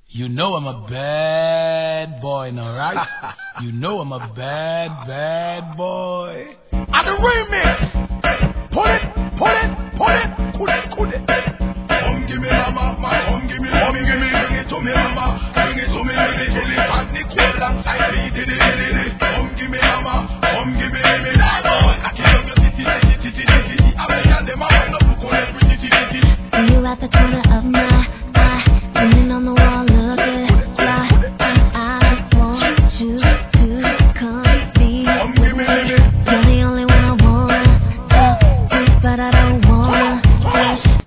You know I'm a bad boy now, right? You know I'm a bad, bad boy. And the remix! Put it! Cool it! Come give me mama, come give me, bring it to me mama, bring it to me, and the cool and side me, come give me mama, come give me.